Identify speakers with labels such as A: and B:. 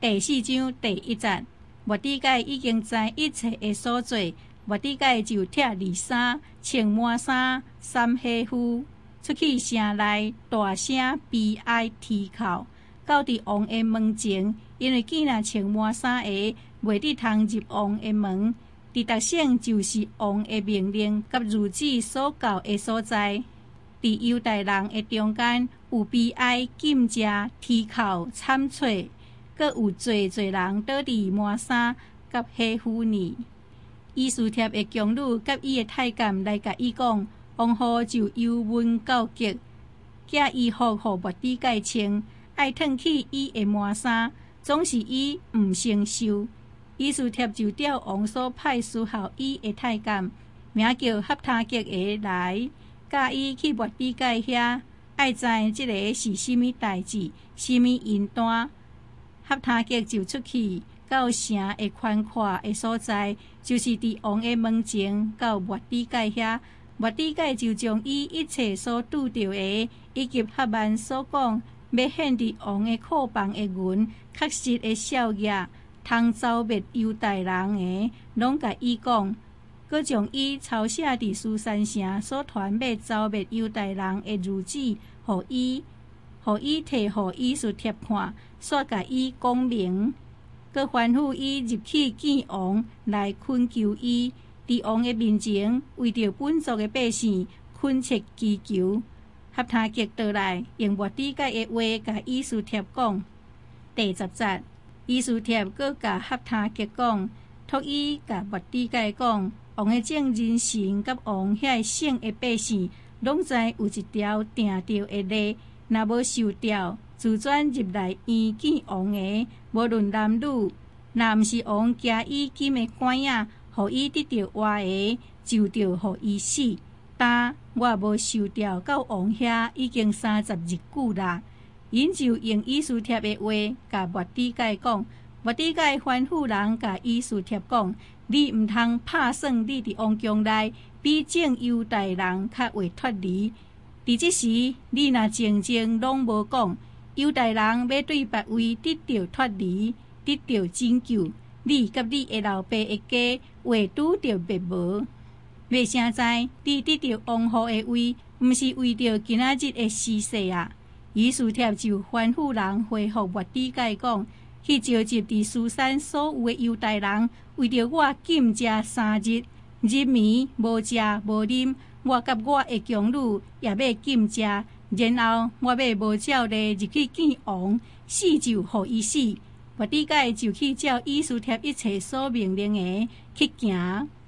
A: 第4章第1節，末底改已經知一切的所做，末底改就拆二衫，穿滿衫，三下夫，出去城內，大聲悲哀啼哭，到佇王的門前，因為見若穿滿衫的，袂得通入王的門。佇逐省就是王的命令，甲諭旨所到的所在。佇猶大人的中間，有悲哀、禁食、啼哭、慘切，閣有濟人倒佇滿衫甲下夫呢。以斯帖的宮女甲伊的太監來甲伊講，王后就由文到極，寄衣服予末底改穿，愛褪去伊的滿衫，總是伊毋承受。以斯帖就調王所派侍候伊的太監，名叫合他吉的來，教伊去末底改遐，愛知即個是甚物代志，甚物因端。合他吉就出去到城的寬闊的所在，就是佇王的門前到末底改遐。末底改就將伊一切所拄到的，以及哈曼所講要獻佇王的庫房的銀，確實的效額。通招滅猶大人的，攏甲伊講，閣將伊抄寫佇書珊城所傳要招滅猶大人的諭旨，予伊摕予以斯帖看，煞甲伊講明，閣吩咐伊入去見王來懇求伊，佇王的面前為着本族的百姓懇切祈求。合他吉倒來，用末底改的話甲以斯帖講。第10節。以斯帖閣甲合他吉講，託伊甲末底改講，王的眾人臣甲王遐省的百姓，攏知有一條定着的例，若無受掉，自轉入來院見王的，無論男女，若毋是王加伊金的官仔，予伊得到活的，就着予伊死。但我無受掉到王遐已經30日久啦。因就用以斯帖的話，甲末底改講。末底改吩咐人甲以斯帖講：你毋通拍算你佇王宮內比眾猶大人較會脫離。佇即時，你若靜靜攏無講，猶大人要對別位得到脫離，得到拯救，你甲你的老爸的家會拄着滅無？要誠知你得到王后的位，毋是為着今仔日的死世啊！以斯帖就吩咐人回復末底改講，去召集佇書珊所有的猶大人，為着我禁食3日，日暝無食無啉，我甲我的宮女也要禁食，然後我要無照例入去見王，死就予伊死。末底改就去照以斯帖一切所命令的去行。